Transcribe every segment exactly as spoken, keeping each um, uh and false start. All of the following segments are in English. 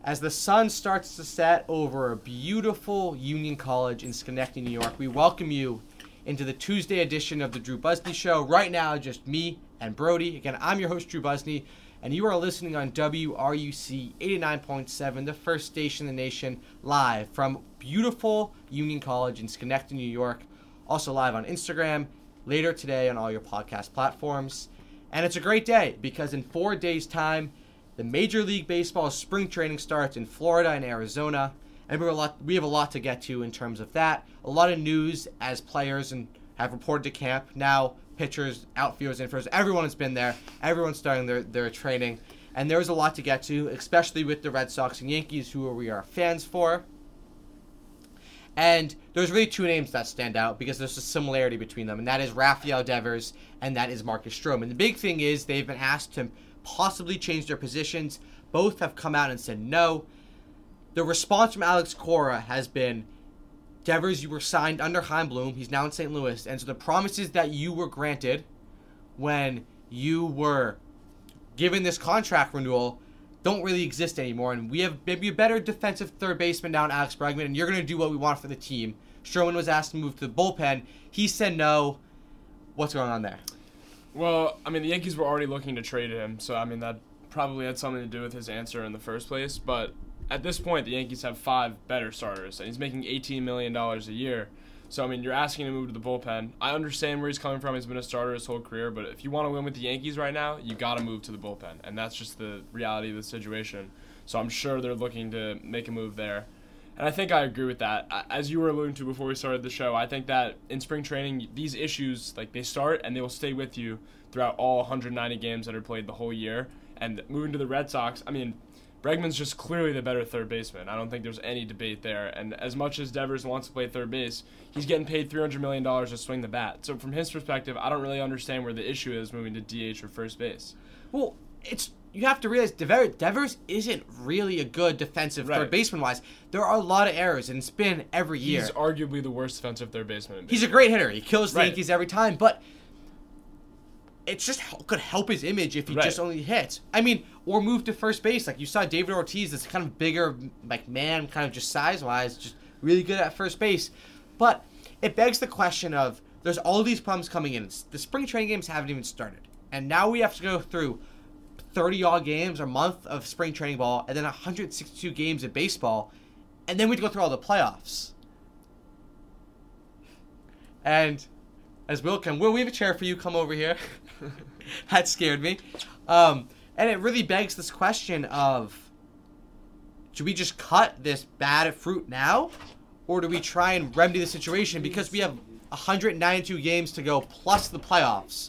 As the sun starts to set over a beautiful Union College in Schenectady, New York, we welcome you into the Tuesday edition of the Drew Busney Show. Right now, just me and Brody. Again, I'm your host, Drew Busney, and you are listening on W R U C eighty-nine point seven, the first station in the nation, live from beautiful Union College in Schenectady, New York. Also live on Instagram, later today on all your podcast platforms. And it's a great day because in four days' time, the Major League Baseball spring training starts in Florida and Arizona, and we have a lot, we have a lot to get to in terms of that. A lot of news as players and have reported to camp. Now, pitchers, outfielders, infielders, everyone has been there. Everyone's starting their, their training, and there's a lot to get to, especially with the Red Sox and Yankees, who we are fans for. And there's really two names that stand out because there's a similarity between them, and that is Rafael Devers and that is Marcus Stroman. The big thing is they've been asked to possibly change their positions. Both have come out and said no. The response from Alex Cora has been, Devers, you were signed under Chaim Bloom. He's now in Saint Louis. And so the promises that you were granted when you were given this contract renewal don't really exist anymore. And we have maybe a better defensive third baseman now in Alex Bregman, and you're going to do what we want for the team. Stroman was asked to move to the bullpen. He said no. What's going on there? Well, I mean, the Yankees were already looking to trade him, so, I mean, that probably had something to do with his answer in the first place. But at this point, the Yankees have five better starters, and he's making eighteen million dollars a year. So, I mean, you're asking him to move to the bullpen. I understand where he's coming from. He's been a starter his whole career, but if you want to win with the Yankees right now, you got to move to the bullpen, and that's just the reality of the situation. So I'm sure they're looking to make a move there. And I think I agree with that. As you were alluding to before we started the show, I think that in spring training, these issues, like, they start and they will stay with you throughout all one hundred ninety games that are played the whole year. And moving to the Red Sox, I mean, Bregman's just clearly the better third baseman. I don't think there's any debate there. And as much as Devers wants to play third base, he's getting paid three hundred million dollars to swing the bat. So from his perspective, I don't really understand where the issue is moving to D H or first base. Well, it's you have to realize Devers, Devers isn't really a good defensive right. third baseman-wise. There are a lot of errors, and it's been every year. He's arguably the worst defensive third baseman in He's a great hitter. He kills the right. Yankees every time, but it's just could help his image if he right. just only hits. I mean, or move to first base. Like you saw David Ortiz, this kind of bigger like man, kind of just size-wise, just really good at first base. But it begs the question of, there's all these problems coming in. The spring training games haven't even started. And now we have to go through thirty-odd games or month of spring training ball, and then one hundred sixty-two games of baseball, and then we have to go through all the playoffs. And as Will can, Will, we have a chair for you. Come over here. That scared me. Um, and it really begs this question of, should we just cut this bad fruit now? Or do we try and remedy the situation? Because we have one hundred ninety-two games to go plus the playoffs.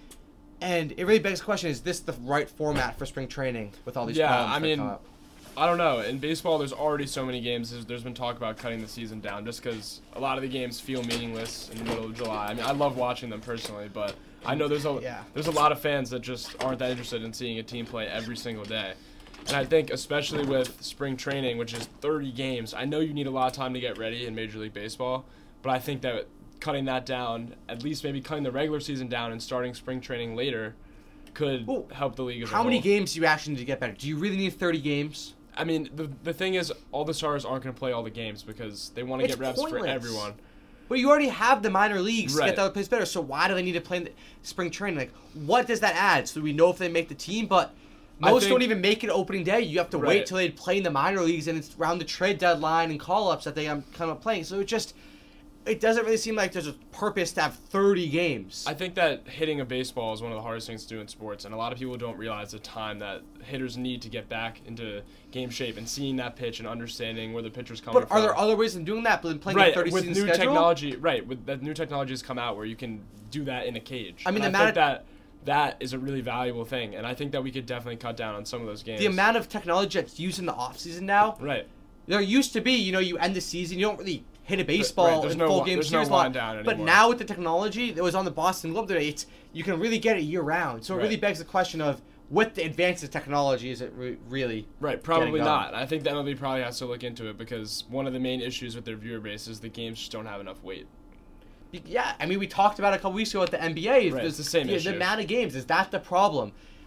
And it really begs the question, is this the right format for spring training with all these yeah, problems I that mean, come up? I don't know. In baseball, there's already so many games. There's, there's been talk about cutting the season down just because a lot of the games feel meaningless in the middle of July. I mean, I love watching them personally, but I know there's a yeah. there's a lot of fans that just aren't that interested in seeing a team play every single day. And I think especially with spring training, which is thirty games, I know you need a lot of time to get ready in Major League Baseball, but I think that cutting that down, at least maybe cutting the regular season down and starting spring training later, could well, help the league as a How whole. many games do you actually need to get better? Do you really need thirty games? I mean, the the thing is, all the stars aren't going to play all the games because they want to It's get reps pointless. for everyone. But you already have the minor leagues Right. to get the other players better, so why do they need to play in the spring training? Like, what does that add? So we know if they make the team, but most think- don't even make it opening day. You have to Right. wait till they play in the minor leagues, and it's around the trade deadline and call-ups that they um, come up playing. So it just, it doesn't really seem like there's a purpose to have thirty games. I think that hitting a baseball is one of the hardest things to do in sports, and a lot of people don't realize the time that hitters need to get back into game shape and seeing that pitch and understanding where the pitcher's coming But from. are there other ways of doing that than playing right, a thirty with season new schedule? technology, right? With that new technology has come out where you can do that in a cage. I mean, and the I amount think of- that that is a really valuable thing, and I think that we could definitely cut down on some of those games. The amount of technology that's used in the offseason now, right? there used to be, you know, you end the season, you don't really hit a baseball Right, there's in no full wi- game there's no series. wind lot. down But anymore. now with the technology that was on the Boston Globe today, it's, you can really get it year round. So it Right. really begs the question of, with the advances of technology, is it re- really Right, probably getting not. going? I think the M L B probably has to look into it because one of the main issues with their viewer base is the games just don't have enough weight. Yeah, I mean, we talked about it a couple weeks ago at the N B A. Right, There's it's the same the, issue. The amount of games, is that the problem?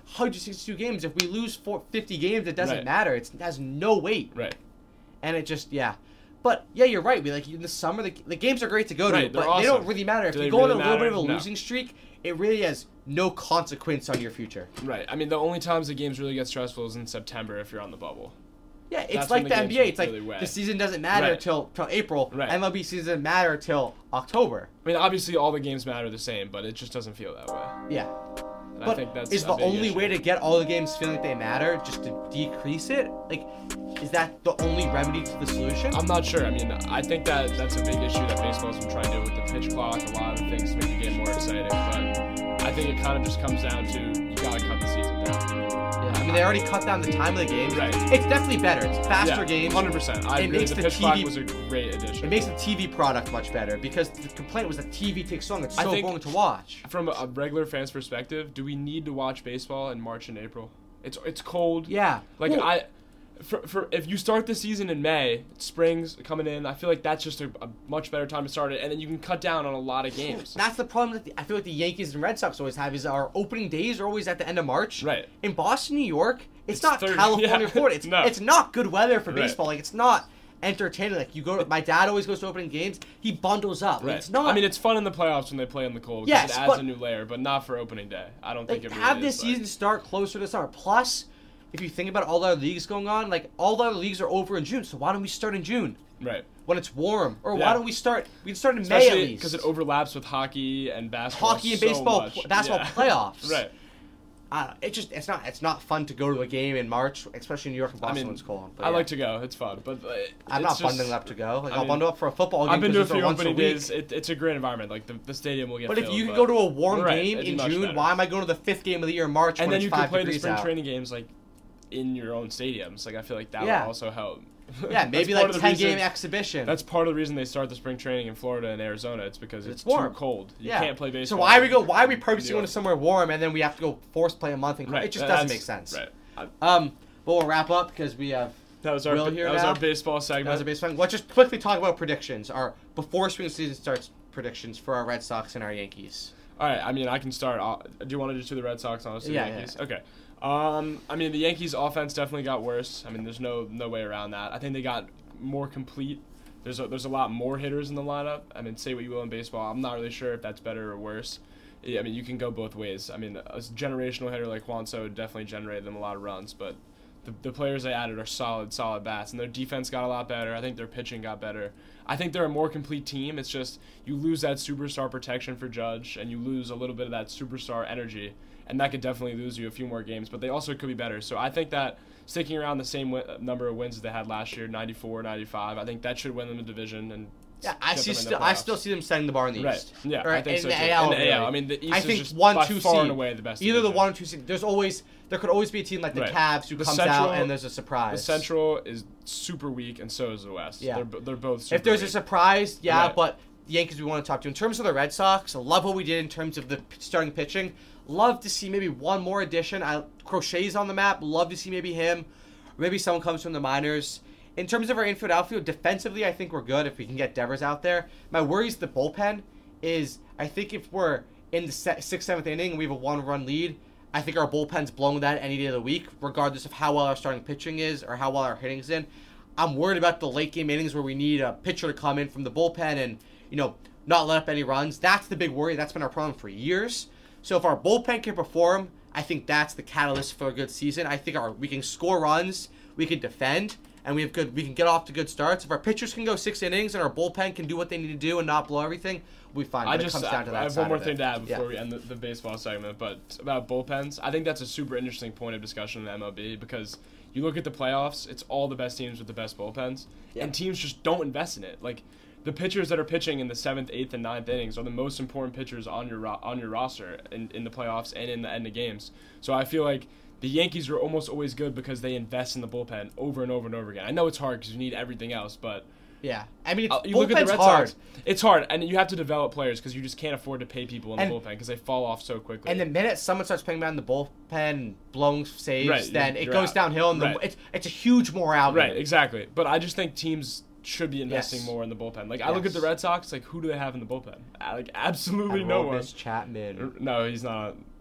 one hundred sixty-two games. If we lose four, fifty games, it doesn't Right. matter. It's, it has no weight. Right. And it just, yeah. But, yeah, you're right. We like in the summer, the, the games are great to go to, Right, but they're they don't awesome. really matter. If Do you they go on really a little bit of a matter? No. losing streak, it really has no consequence on your future. Right. I mean, the only times the games really get stressful is in September if you're on the bubble. Yeah, it's That's like when the, the N B A. games It's like really weigh. the season doesn't matter Right. till till April. Right. M L B season doesn't matter till October. I mean, obviously all the games matter the same, but it just doesn't feel that way. Yeah. And But I think that's is a the big only issue. way to get all the games feeling like they matter just to decrease it? Like, is that the only remedy to the solution? I'm not sure. I mean, I think that that's a big issue that baseball's been trying to do with the pitch clock, a lot of things to make the game more exciting. But I think it kind of just comes down to you gotta cut the season down. Yeah, I mean, they already cut down the time of the games. Right. It's definitely better. It's faster yeah, games. one hundred percent. I It agree. makes The the pitch T V clock was a great addition. It makes the T V product much better because the complaint was the T V takes so long. It's I so think- boring to watch. From a regular fan's perspective, do we need to watch baseball in March and April? It's it's cold. Yeah. Like Well, I, for, for if you start the season in May, spring's coming in. I feel like that's just a, a much better time to start it, and then you can cut down on a lot of games. That's the problem that the, I feel like the Yankees and Red Sox always have is our opening days are always at the end of March. Right. In Boston, New York, it's, It's not thirty California, yeah. Florida. It's No. it's not good weather for Right. baseball. Like it's not entertaining. Like you go to my dad always goes to opening games. He bundles up. Like, Right. it's not. I mean, it's fun in the playoffs when they play in the cold because Yes, it adds but- a new layer, but not for opening day. I don't like think it really have the is, like- season start closer to summer. Plus, if you think about all the other leagues going on, like all the other leagues are over in June. So why don't we start in June Right. when it's warm? Or why Yeah. don't we start? We can start in May at Especially least because it overlaps with hockey and basketball. Hockey and so baseball, much. pl- basketball Yeah. playoffs. Right. Uh, it just it's not it's not fun to go to a game in March, especially in New York and I Boston mean, when it's cold. But I yeah. like to go. It's fun, but uh, I'm it's not just, bundling up to go. Like I I'll mean, bundle up for a football game. I've been to a 'cause those are few once opening week. days. It, it's a great environment. Like the, the stadium will get But if filled. you can but- go to a warm Right, game it'd be in much June, better. why am I going to the fifth game of the year in March and when then you it's can five play the degrees spring out? training games like in your own stadiums. Like I feel like that Yeah. would also help. Yeah, That's maybe part like of the ten reason- game exhibition. That's part of the reason they start the spring training in Florida and Arizona. It's because it's, It's warm. too cold. You yeah. can't play baseball. So why we go? Why are we in purposely New going York. to somewhere warm and then we have to go force play a month? In Right. It just uh, doesn't that's- make sense. Right. I- Um, but we'll wrap up because we have that was our Will that here was now. our baseball that segment. was a base fun. Let's just quickly talk about predictions. Our before spring season starts predictions for our Red Sox and our Yankees. All right, I mean, I can start. I'll, do you want to just do the Red Sox, honestly? Yeah, Yankees? Okay. Um, I mean, the Yankees' offense definitely got worse. I mean, there's no no way around that. I think they got more complete. There's a, there's a lot more hitters in the lineup. I mean, say what you will in baseball. I'm not really sure if that's better or worse. Yeah, I mean, you can go both ways. I mean, a generational hitter like Juan Soto definitely generated them a lot of runs, but the, the players they added are solid, solid bats, and their defense got a lot better. I think their pitching got better. I think they're a more complete team. It's just you lose that superstar protection for Judge, and you lose a little bit of that superstar energy, and that could definitely lose you a few more games, but they also could be better. So I think that sticking around the same wi- number of wins as they had last year, ninety-four, ninety-five, I think that should win them the division. And Yeah, I get see. them in the Still, I playoffs. still see them setting the bar in the Right. East. Yeah, Or I think in so the too. A L, in the A L, really. I mean, the East I is think just one, by two far seed. and away the best. Either the division. one or two seed. There's always there could always be a team like the Right. Cavs who The comes Central- out and there's a surprise. The Central is super weak, and so is the West. Yeah. They're, bo- they're both super If there's a weak. surprise, yeah, Right. but the Yankees we want to talk to. In terms of the Red Sox, I love what we did in terms of the p- starting pitching. Love to see maybe one more addition. I Crochet's on the map. Love to see maybe him. Maybe someone comes from the minors. In terms of our infield outfield, defensively, I think we're good if we can get Devers out there. My worry is the bullpen is I think if we're in the se- sixth, seventh inning and we have a one-run lead, I think our bullpen's blowing that any day of the week, regardless of how well our starting pitching is or how well our hitting's in. I'm worried about the late game innings where we need a pitcher to come in from the bullpen and, you know, not let up any runs. That's the big worry. That's been our problem for years. So if our bullpen can perform, I think that's the catalyst for a good season. I think our we can score runs, we can defend, and we have good. We can get off to good starts. If our pitchers can go six innings and our bullpen can do what they need to do and not blow everything, we'll be fine. I But just it comes down to that I have side one more of thing it. to add before Yeah. we end the, the baseball segment, but about bullpens, I think that's a super interesting point of discussion in the M L B because you look at the playoffs, it's all the best teams with the best bullpens, Yeah. and teams just don't invest in it. Like the pitchers that are pitching in the seventh, eighth, and ninth innings are the most important pitchers on your ro- on your roster in, in the playoffs and in the end of games. So I feel like the Yankees are almost always good because they invest in the bullpen over and over and over again. I know it's hard because you need everything else, but Yeah, I mean, it's, uh, you look at the bullpen's Red hard. Sox. It's hard, and you have to develop players because you just can't afford to pay people in And- the bullpen because they fall off so quickly. And the minute someone starts playing down the bullpen, blowing saves, Right, then you're- it you're goes out. downhill, and the, Right. it's it's a huge morale. right, game. exactly. But I just think teams should be investing Yes. more in the bullpen. Like I look at the Yes. Red Sox, like who do they have in the bullpen? Uh, Like absolutely no one. Aroldis Chapman. No, he's not.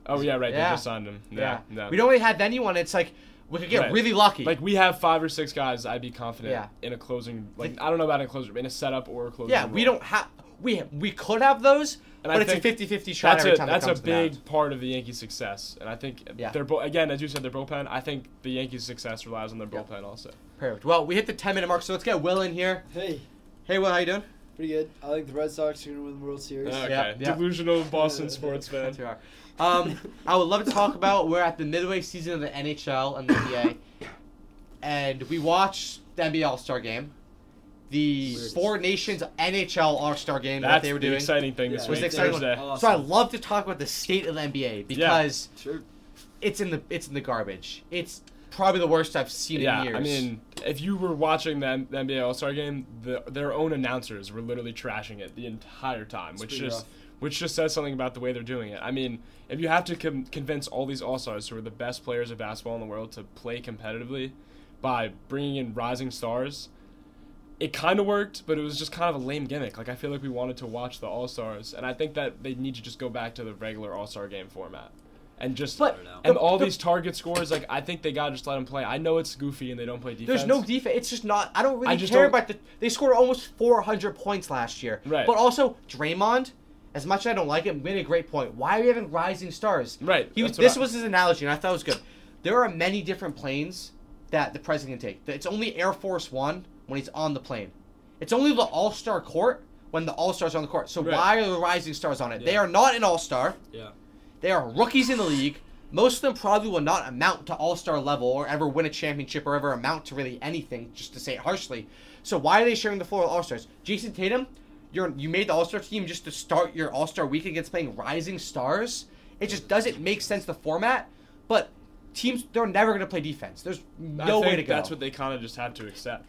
Oh yeah, right. Yeah. They just signed him. Yeah. Yeah. no. We don't really have anyone. It's like we could get Right. really lucky. Like we have five or six guys. I'd be confident Yeah. in a closing. Like I don't know about in a closing, in a setup or a closing. yeah, we don't have. We we could have those, And but I it's a think fifty-fifty shot That's every a time that's it a comes to the mound. big part of the Yankees' success, and I think Yeah. they're both again as you said, their bullpen. I think the Yankees' success relies on their Yeah. bullpen also. Perfect. Well, we hit the ten-minute mark, so let's get Will in here. Hey, Hey, Will, how you doing? pretty good. I think the Red Sox are going to win the World Series. Okay, Yeah, yeah. delusional Boston sports fan. Yes, we are. Um, I would love to talk about we're at the midway season of the N H L and the N B A, and we watched the N B A All-Star Game, the Weird. Four Nations N H L All-Star Game that That's they were the doing. exciting thing Yeah. this Was week. the exciting one. Thursday. Awesome. So I'd love to talk about the state of the N B A because Sure. it's in the it's in the garbage. It's probably the worst I've seen Yeah, in years. I mean, if you were watching the N- the N B A All-Star Game, the, their own announcers were literally trashing it the entire time, It's which pretty just rough. which just says something about the way they're doing it. I mean, if you have to com- convince all these All-Stars who are the best players of basketball in the world to play competitively by bringing in rising stars, it kind of worked, but it was just kind of a lame gimmick. Like, I feel like we wanted to watch the All-Stars, and I think that they need to just go back to the regular All-Star Game format. And just But and the- all the- these target scores, like I think they gotta just let them play. I know it's goofy and they don't play defense. There's no defense. It's just not. I don't really I just care don't- about the. They scored almost four hundred points last year. Right. But also Draymond, as much as I don't like him, made a great point. Why are we having rising stars? Right. He was. that's what This I- was his analogy, and I thought it was good. There are many different planes that the president can take. It's only Air Force One when he's on the plane. It's only the All Star court when the All Stars are on the court. So Right. why are the rising stars on it? They Yeah. are not an All Star. Yeah. They are rookies in the league. Most of them probably will not amount to all-star level or ever win a championship or ever amount to really anything, just to say it harshly. So why are they sharing the floor with all-stars? Jason Tatum, you're you made the all-star team just to start your all-star week against playing rising stars. It just doesn't make sense, the format. But teams, they're never going to play defense. There's I no think way to go. That's what they kind of just have to accept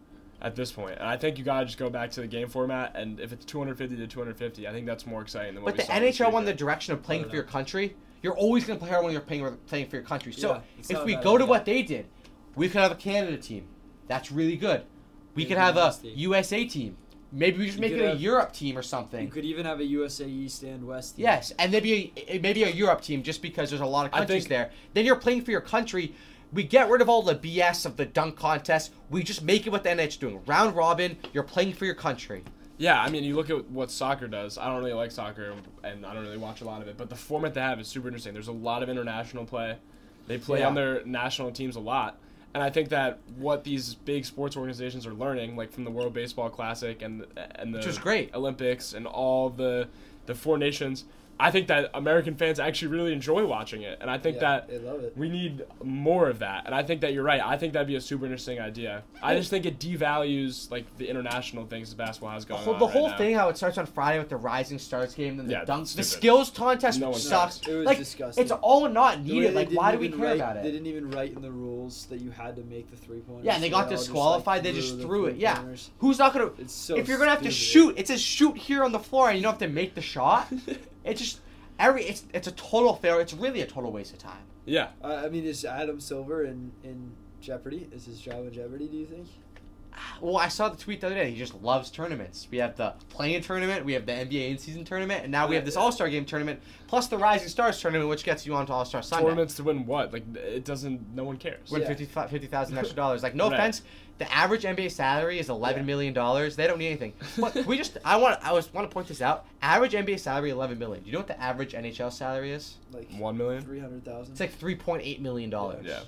at this point. And I think you gotta just go back to the game format. And if it's two hundred fifty to two hundred fifty, I think that's more exciting than what But we the saw N this H L went the weekend. direction of playing I don't for your know. country. You're always going to play hard when you're playing, playing for your country. So Yeah, it's if not a we bad go to idea. what they did, we could have a Canada team. That's really good. We Yeah, could have a nasty. U S A team. Maybe we just You make it could a have- Europe team or You something. could even have a U S A East and West team. Yes, and maybe a, maybe a Europe team just because there's a lot of I countries think- there. Then you're playing for your country. We get rid of all the B S of the dunk contest. We just make it what the N H L is doing. Round robin, you're playing for your country. Yeah, I mean, you look at what soccer does. I don't really like soccer, and I don't really watch a lot of it. But the format they have is super interesting. There's a lot of international play. They play Yeah. on their national teams a lot. And I think that what these big sports organizations are learning, like from the World Baseball Classic and and the Which is great. Olympics and all the the four nations, I think that American fans actually really enjoy watching it. And I think Yeah, that they love it. we need more of that. And I think that you're right. I think that'd be a super interesting idea. I just think it devalues like the international things that basketball has The going whole, on the right whole now. thing, how it starts on Friday with the Rising Stars game, then the Yeah, dunk, the stupid. skills contest, No which one sucks. cares. It was like disgusting. it's all not The way needed. they Like didn't why do we even care write- about They it? didn't even write in the rules that you had to make the three pointers. Yeah, and they got all just, disqualified. like, they just the threw it. Yeah, three-pointers. who's not gonna? It's so if you're gonna have to stupid. shoot, it says shoot here on the floor, and you don't have to make the shot. It's just every. It's it's a total failure. It's really a total waste of time. Yeah. Uh, I mean, is Adam Silver in, in Jeopardy? Is his job in Jeopardy, do you think? Well, I saw the tweet the other day. He just loves tournaments. We have the playing tournament, we have the N B A in-season tournament, and now we have this Yeah. All-Star Game tournament, plus the Rising Stars tournament, which gets you onto All-Star Sunday. Tournaments to win what? Like it doesn't. No one cares. Win Yeah. fifty fifty thousand extra dollars. Like, no Right. offense, the average N B A salary is eleven Yeah. million dollars. They don't need anything. But we just, I want, I was want to point this out. Average N B A salary eleven million. Do you know what the average N H L salary is? Like One million. three hundred thousand. It's like three point eight million dollars. Yeah.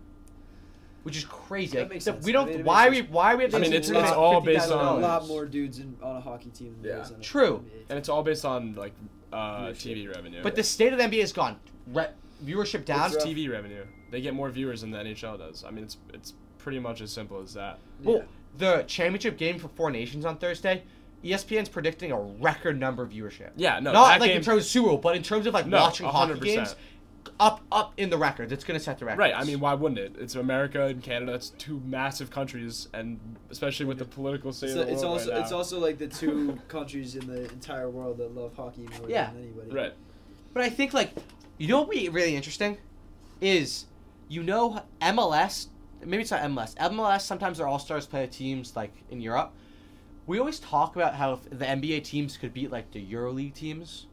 Which is crazy. That Like, makes so sense. we I don't. mean, it why makes we? Why are we? I mean, it's- it's all based a on- lot more dudes in, on a hockey team than there Yeah. is on a True. N B A team. And it's all based on like uh, Viewership. T V revenue. But the state of the N B A is gone. Re- viewership down. It's rough. T V revenue. They get more viewers than the N H L does. I mean, it's it's pretty much as simple as that. Well, Yeah. the championship game for Four Nations on Thursday, E S P N's predicting a record number of viewership. Yeah, no, Not that like game- in terms of Super Bowl, but in terms of like No, watching hockey one hundred percent. games, up up in the records. It's gonna set the records. Right. I mean, why wouldn't it? It's America and Canada. It's two massive countries, and especially with the political state It's, of the it's world also right it's now. also like the two countries in the entire world that love hockey more Yeah. than anybody. Right. But I think like, you know what would be really interesting, is, you know, M L S. Maybe it's not M L S. M L S sometimes their all stars play teams like in Europe. We always talk about how if the N B A teams could beat like the EuroLeague teams.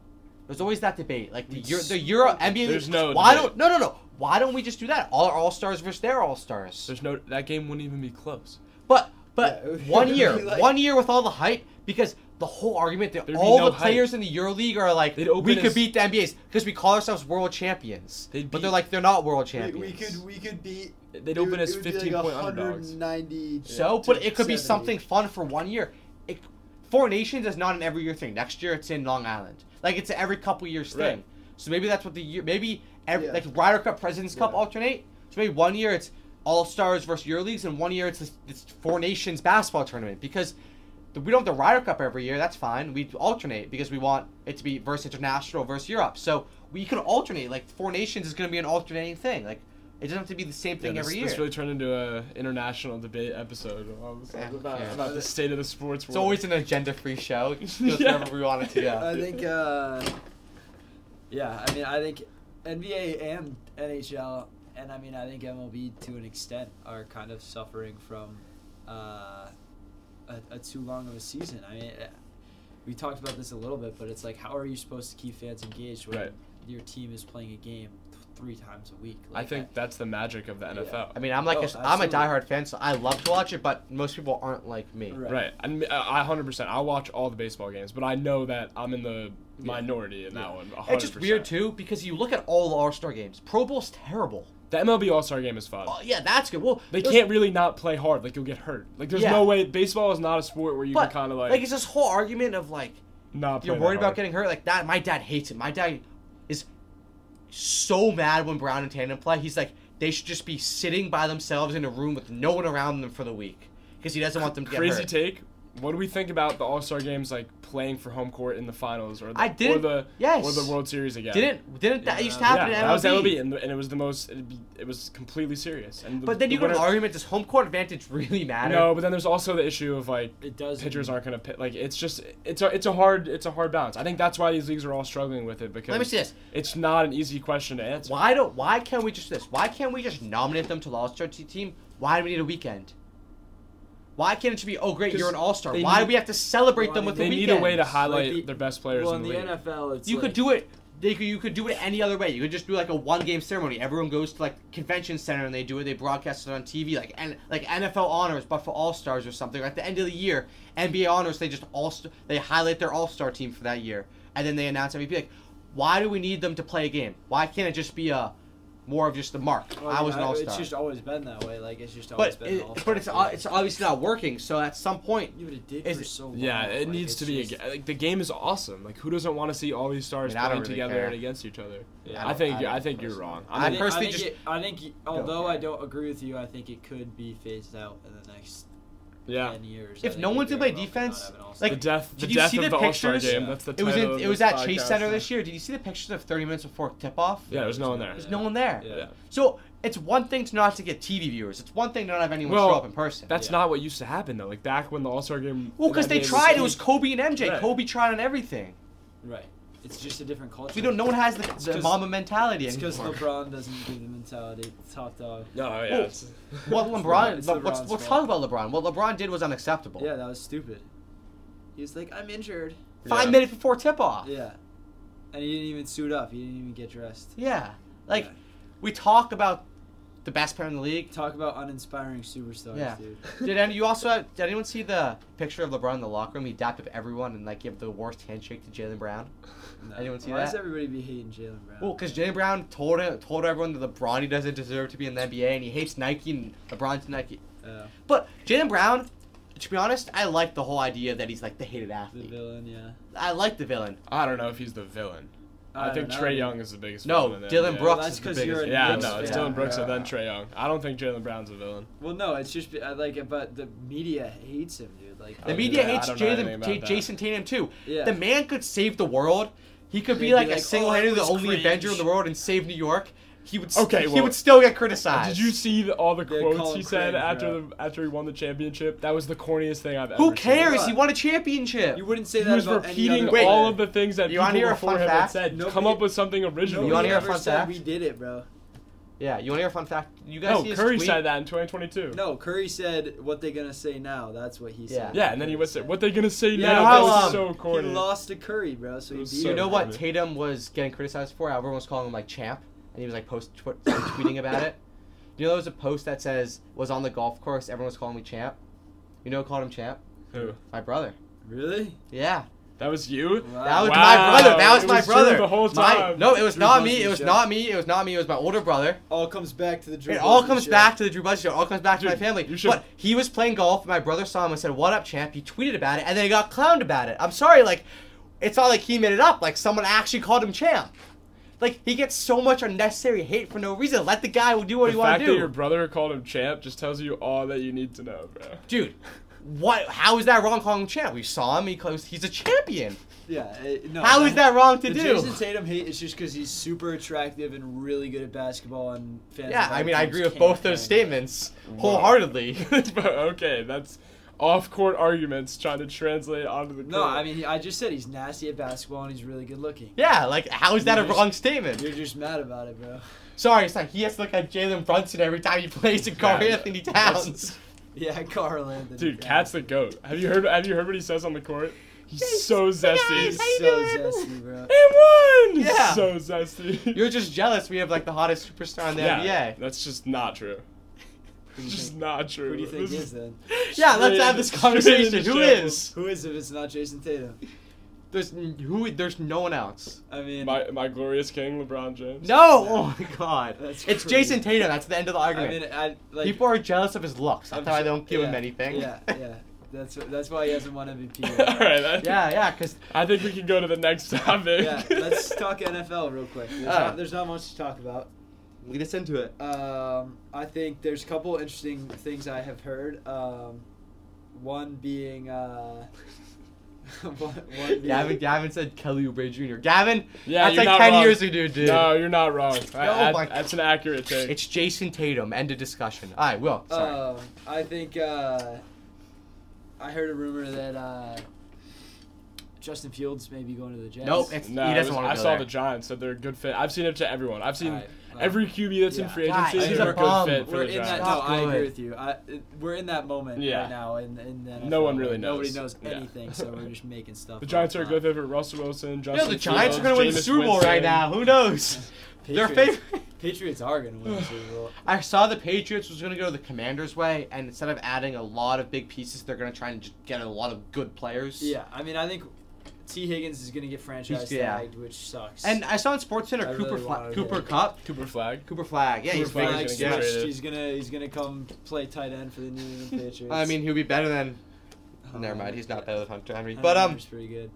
There's always that debate. Like the We'd Euro, the Euro N B A. There's no Why debate. don't no no no? Why don't we just do that? All our All Stars versus their All Stars. There's no that game wouldn't even be close. But but Yeah, it would one be year, like- one year with all the hype, because the whole argument that There'd be all no the players in the EuroLeague are like, They'd open we could as- beat the N B A's because we call ourselves world champions. They'd But beat- they're like they're not world We, champions. we could we could beat. They'd it open would- as it would be fifteen like point underdogs. one ninety. So, to but it could be seventy. something fun for one year. It, Four Nations is not an every year thing. Next year it's in Long Island. Like it's an every couple years thing. Right. So maybe that's what the year. Maybe every, Yeah. like Ryder Cup, Presidents Cup Yeah. alternate. So maybe one year it's All Stars versus EuroLeagues, and one year it's this, this Four Nations basketball tournament. Because the, we don't have the Ryder Cup every year. That's fine. We alternate because we want it to be versus international versus Europe. So we can alternate. Like Four Nations is going to be an alternating thing. Like it doesn't have to be the same thing Yeah, this, every year. This really turned into a international debate episode all of a sudden Yeah, about, yeah. about the state of the sports It's world. always an agenda-free show. It just goes Yeah. wherever we want it to go. I think. Uh, yeah, I mean, I think N B A and N H L, and I mean, I think M L B to an extent are kind of suffering from uh, a, a too long of a season. I mean, eh, we talked about this a little bit, but it's like, how are you supposed to keep fans engaged when Right. your team is playing a game th- three times a week? I Like, think that's the magic of the N F L. I mean, I'm like Oh, a, I'm a absolutely. diehard fan, so I love to watch it. But most people aren't like me. Right. Right. And uh, I one hundred percent. I watch all the baseball games, but I know that I'm in the Yeah. minority in that Yeah. one. one hundred It's percent. just weird too because you look at all the All-Star games. Pro Bowl's terrible. The M L B All-Star game is fun. Oh, yeah, that's good. Well, They those- can't really not play hard. Like, you'll get hurt. Like, there's Yeah. no way. Baseball is not a sport where you But can kind of, like, like it's this whole argument of like not play you're that worried about hard. getting hurt. Like that, my dad hates it. My dad is so mad when Brown and Tatum play. He's like, they should just be sitting by themselves in a room with no one around them for the week because he doesn't want them to get Crazy hurt. take. What do we think about the All-Star games, like, playing for home court in the finals or the, I didn't- or the, yes. or the World Series again? Didn't didn't that used to Yeah. happen yeah, in that was M L B? M L B, and, the, and it was the most. It'd be, it was completely serious. And the, But then the you got an winner- argument: does home court advantage really matter? No, but then there's also the issue of like It does. pitchers aren't gonna pit, like it's just it's a it's a hard it's a hard balance. I think that's why these leagues are all struggling with it because Let me see this. it's not an easy question to answer. Why don't? Why can't we just this? Why can't we just nominate them to the All Star team? Why do we need a weekend? Why can't it just be, oh great, you're an All Star? they Why do need- we have to celebrate Well, them I with mean, the They need weekend? a way to highlight Like the- their best players Well, in in the the league. N F L, it's You like, could do it. They could, you could do it any other way. You could just do like a one game ceremony. Everyone goes to like convention center and they do it. They broadcast it on T V, like and like N F L honors, but for All Stars or something. At the end of the year, N B A honors. They just all they highlight their All Star team for that year, and then they announce M V P. Like, why do we need them to play a game? Why can't it just be a more of just the mark? Well, I was an I- All It's Star. just always been that way. Like it's just always But been. it, an but it's all-star uh, it's obviously not working. So at some point, Yeah, but it did is for it- so long. Yeah, it Like, needs it's to be a, just- ga- like the game is awesome. Like who doesn't want to see all these stars I mean, I don't playing really together care. and against each other? Yeah, I I think don't- you I I don't think you're personally. wrong. I I mean, personally I think just it, I think y- although care. I don't agree with you, I think it could be phased out in the next yeah. ten years. If I think no it one's very gonna play well could defense, not have an all-star. The like, death, the did you death see of the the All-Star pictures? game. Yeah. That's the it was title in of it was this at Chase podcast. Center this year. Did you see the pictures of thirty minutes before tip off? Yeah, there's no one there. There's no one there. Yeah. Yeah. So it's one thing to not to get T V viewers. It's one thing to not have anyone Well, show up in person. That's Yeah. not what used to happen though. Like back when the All Star game. well, because they the N B A tried. It was Kobe and M J. Right. Kobe tried on everything. Right. It's just a different culture. We don't. No one has the, the 'cause- Mamba mentality It's because anymore. LeBron doesn't give the mentality. Top dog. No, yeah. Well, it's- What LeBron? It's but let's LeBron's let's fault. talk about LeBron. What LeBron did was unacceptable. Yeah, that was stupid. He was like, "I'm injured." Five Yeah. minutes before tip off. Yeah. And he didn't even suit up. He didn't even get dressed. Yeah. Like Yeah. we talk about the best player in the league. Talk about uninspiring superstars, Yeah. dude. Did any, you also have, did anyone see the picture of LeBron in the locker room? He dapped up everyone and like gave the worst handshake to Jaylen Brown. No. Anyone see Why that? does everybody be hating Jaylen Brown? Well, because Jaylen Brown told him, told everyone that LeBron he doesn't deserve to be in the N B A and he hates Nike and LeBron's Nike. Yeah. But Jaylen Brown, to be honest, I like the whole idea that he's like the hated The athlete. villain, yeah. I like the villain. I don't know if he's the villain. I, I think don't Trey know. Young is the biggest No, villain in the Dylan N B A. Brooks Well, is that's the 'cause biggest. you're a Yeah, Knicks no, it's fan. Dylan Brooks and Yeah. then Trey Young. I don't think Jalen Brown's a villain. Well, no, it's just I like it, but the media hates him, dude. Like The Oh, media yeah, I hates don't know anything Jalen, about J- that. Jason Tatum too. Yeah. The man could save the world. He could They'd be be like, like, a single-handedly "Oh, it the was only Avenger in cringe." the world and save New York. He would. Okay, he well- would still get criticized. Did you see the, all the They quotes call he him said cringe, after bro. the, after he won the championship? That was the corniest thing I've ever Who seen. cares? What? He won a championship. You wouldn't say He that was about repeating any other Wait. all player. of the things that You people wanna hear a before fun him had fact? said. Nobody- Come up with something original. You wanna Nobody hear a ever fun said fact? We did it, bro. Yeah, you want to hear a fun fact? You guys No, see his Curry tweet? said that in twenty twenty-two. No, Curry said, "What they gonna say now?" That's what he said. Yeah, and then he would say, "What they gonna say Yeah, now?" how, That was um, so corny. He lost to Curry, bro. So It he was beat so You him. know what corny. Tatum was getting criticized for? Everyone was calling him like champ, and he was like post tw- tweeting about it. You know, there was a post that says was on the golf course. Everyone was calling me champ. You know who called him champ? Who? My brother. Really? Yeah, That was you? Wow. that was Wow, my brother. That was it my was true brother. the whole My- time. no, it was Drew not me. Busby It was show. not me. It was not me. It was my older brother. All comes back to the Drew It all Busby comes show. back to the Drew Busby show. It all comes back to Dude, my family. you should- But he was playing golf. My brother saw him and said, "What up, champ?" He tweeted about it, and then he got clowned about it. I'm sorry, like, it's not like he made it up. Like, someone actually called him champ. Like, he gets so much unnecessary hate for no reason. Let the guy do what The he wants fact to that do. your brother called him champ just tells you all that you need to know, bro. Dude, what? How is that wrong calling him champ? We saw him. He closed. He's a champion. Yeah. It, no. How is that wrong to the do? Jason Tatum hate is just because he's super attractive and really good at basketball, and fans. Yeah, of I other mean, I teams agree with can't both those hang. statements Wow. wholeheartedly. But okay, that's off-court arguments trying to translate onto the court. No, I mean, he- I just said he's nasty at basketball and he's really good looking. Yeah, like, how is that a You're just- wrong statement? You're just mad about it, bro. Sorry, it's like he has to look like Jalen Brunson every time he plays in Carl Yeah, Anthony that's- Towns. Yeah, Carl Anthony. Dude, Towns. Cat's the goat. Have you heard? Have you heard what he says on the court? He's so zesty. He's How you so doing? zesty, bro. And one. Yeah. So zesty. You're just jealous we have like the hottest superstar in the yeah, N B A. that's just not true. Who do It's you just think- not true. Who do you think This is then? Yeah, let's straight- have this straight conversation. into Who shambles. is? Who is if it's not Jason Tatum? There's who? There's no one else. I mean, My my glorious king, LeBron James. No! Oh my God! That's It's crazy. Jason Tatum. That's the end of the I argument. mean, I like. People are jealous of his looks. That's I'm why I sure- don't give him yeah, anything. Yeah, yeah. That's that's why he hasn't won M V P. All Yet. right. I, yeah, yeah. Because I think we can go to the next topic. Yeah, let's talk N F L real quick. There's, Ah. not, there's not much to talk about. lead us into it. Um, I think there's a couple interesting things I have heard. Um, one being, uh, one, one being Gavin, Gavin said Kelly Oubre Junior Gavin, Yeah, that's you're like not ten wrong. years ago, dude. No, you're not wrong. I- Oh I- my- that's an accurate take. It's Jason Tatum. End of discussion. All right, Will. Sorry. Um, I think uh, I heard a rumor that uh, Justin Fields may be going to the Jets. Nope, it's, no, he it doesn't was- want to I go saw there. the Giants said they're a good fit. I've seen it to everyone. I've seen Alright, well, every Q B that's in yeah. free Guys, agency. he's They're a a bum. good fit for We're the in that. Giants. No, Not I agree good. with you. I, it- we're in that moment Yeah. right now, in, in the N F L. No one where really Nobody knows. knows Yeah. anything, so we're just making stuff. The up. Giants are a Uh, good fit for Russell Wilson, You Justin know, the Giants are Fields, going to win the Jameis Super Bowl right Winston. now. Who knows? Their Patriots, favorite. Patriots are going to win the Super Bowl. I saw the Patriots was going to go the Commanders' way, and instead of adding a lot of big pieces, they're going to try and just get a lot of good players. Yeah, I mean, I think T. Higgins is going to get franchise He's- yeah. tagged, which sucks. And I saw on SportsCenter I Cooper really Fla- wanted Cooper it. Cup, Cooper Flag. Cooper Flag. Yeah, Cooper he's Flag big. Flag is gonna get switched. traded. He's gonna he's gonna come play tight end for the New England Patriots. I mean, he'll be better than. Oh, Never mind, he's not better than Hunter Henry. Hunter But um, Henry's pretty good.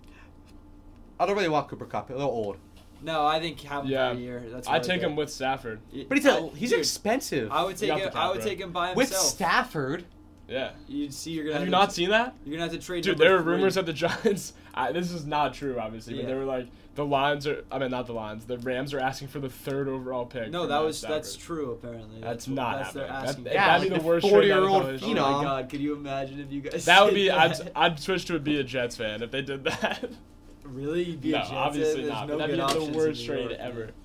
I don't really want Cooper Cup. A little old. No, I think have him Yeah. for a year. That's I what take do. him with Stafford. But he's a, Oh, he's dude, expensive. I would take got him. the I top, would bro. take him by With himself. Stafford. Yeah. You'd see you're gonna Have have you to- not seen that? You're gonna have to trade. Dude, number there were three. rumors that the Giants. I, this is not true, obviously, but Yeah. they were like the Lions are. I mean, not the Lions. The Rams are asking for the third overall pick. No, for that Matt was that's Stafford. true. Apparently, That's what- not that's they're happening. asking. That- Yeah, that'd be like the the worst trade out of forty-year-old college. Oh phenom. my god, could you imagine if you guys? That would did be. that? I'd, I'd switch to be a Jets fan if they did that. Really? You'd be no, a Jets fan? obviously There's not. No but that'd good be options the in worst New trade York, ever. man.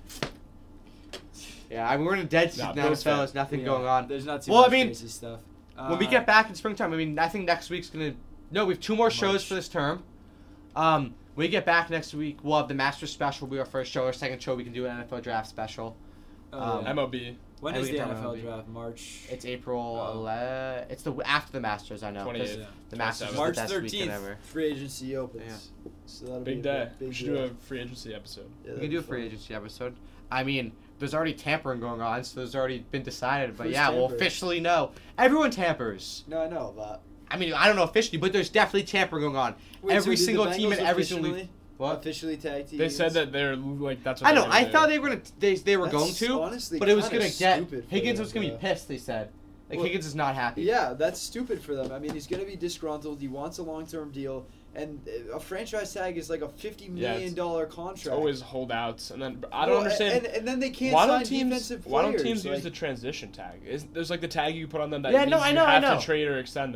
Yeah, I mean we're in a dead season Nah, now, Bills fellas. fan. There's nothing Yeah, going on. There's not too Well, I much mean, crazy stuff. When we Uh, get back in springtime, I mean, I think next week's gonna. No, we have two more shows March. for this term. Um, when we get back next week, we'll have the Masters special. Will be our first show. Our second show, we can do an N F L draft special. oh, um, yeah. M L B When and is we the can N talk F L about it. draft? March. It's April Oh. eleventh. It's the after the Masters. I know. 'cause twenty-eighth. Yeah. The Masters is March the best weekend thirteenth. ever. Free agency opens. So that'll Big be a day. Big, We big should deal. do a free agency episode. Yeah, We that'd can be do a free fun. agency episode. I mean, there's already tampering going on, so there's already been decided. But Who's yeah, we'll tampering? officially know. Everyone tampers. No, I know about. I mean, I don't know officially, but there's definitely tampering going on. Wait, every so did the single team Bengals and every single officially- what? Officially tagged to They Higgins? said that they're like that's. What I know. they're I gonna thought do. they were gonna. They, they were going That's to, honestly but it was kinda gonna get stupid for Higgins them, was gonna be bro. pissed. They said like Well, Higgins is not happy. Yeah, that's stupid for them. I mean, he's gonna be disgruntled. He wants a long-term deal, and a franchise tag is like a fifty Yeah, million dollar contract. It's always holdouts, and then I don't Well, understand. And, and then they can't why sign don't teams? defensive Why players. don't teams like, use the transition tag? Is there's like the tag you put on them that Yeah, means no, I you know, I have know. to trade or extend them.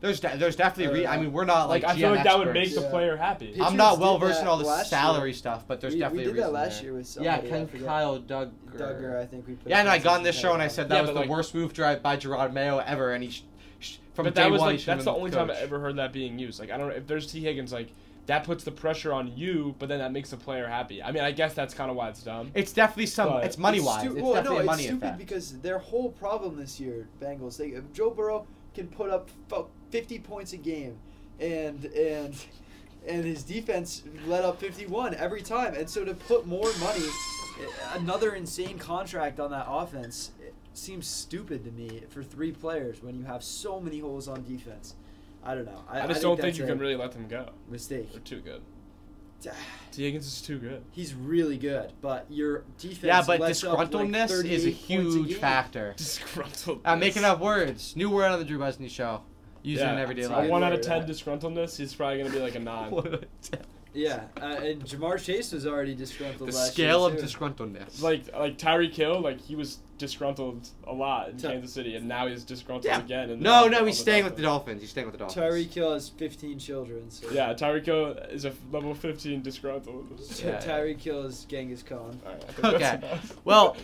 There's de- there's definitely. Re- I mean, we're not Like, like, I feel G M like that would make experts. the Yeah. player happy. Pitchers I'm not did well versed in that all the last salary year. stuff, but there's we, definitely we a did that reason last there. year with Yeah, somebody. I Ken forget. Kyle Duggar. Duggar, I think we put. Yeah, a and I got in this conversation show and I about said that. that Yeah, was but, the like- worst move drive by Gerard Mayo ever, and he sh- sh- from but day that was one. like he should've that's the been only time I coach. ever heard that being used. Like I don't know if there's T Higgins, like that puts the pressure on you, but then that makes the player happy. I mean, I guess that's kind of why it's dumb. It's definitely some. But- it's money wise. stu- It's well, definitely no, a money it's stupid effect. because their whole problem this year, Bengals. They, if Joe Burrow can put up f- fifty points a game, and and and his defense let up fifty-one every time, and so to put more money, another insane contract on that offense, it seems stupid to me for three players when you have so many holes on defense. I don't know. I, I just I don't think think that's you a can really let them go. mistake. They're too good. T Higgins is too good. He's really good, but your defense. Yeah, but lets up, like, disgruntledness is a thirty-eight points huge game. factor. Disgruntled. I'm making up words. New word on the Drew Busney show. Using Yeah, in everyday it's A life. good one out of word, ten yeah. disgruntledness, he's probably gonna be like a nine. Yeah, uh, and Jamar Chase was already disgruntled The last scale year of too. disgruntledness. Like like Tyreek Hill, like he was disgruntled a lot in Ty- Kansas City, and now he's disgruntled Yeah. again. And no, on- no, on he's staying with the Dolphins. Dolphins. He's staying with the Dolphins. Tyreek Hill has fifteen children. So Yeah, Tyreek Hill is a level fifteen disgruntled. Ty- Yeah. Tyreek Hill is Genghis Khan. All right, I think Okay. that's enough. Well,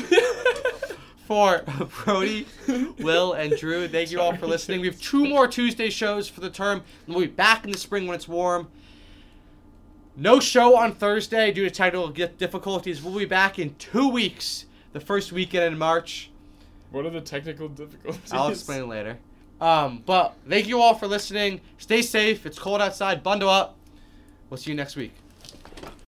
for Brody, Will, and Drew, thank you all for listening. We have two more Tuesday shows for the term, and we'll be back in the spring when it's warm. No show on Thursday due to technical gi- difficulties. We'll be back in two weeks, the first weekend in March. What are the technical difficulties? I'll explain later. Um, but thank you all for listening. Stay safe. It's cold outside. Bundle up. We'll see you next week.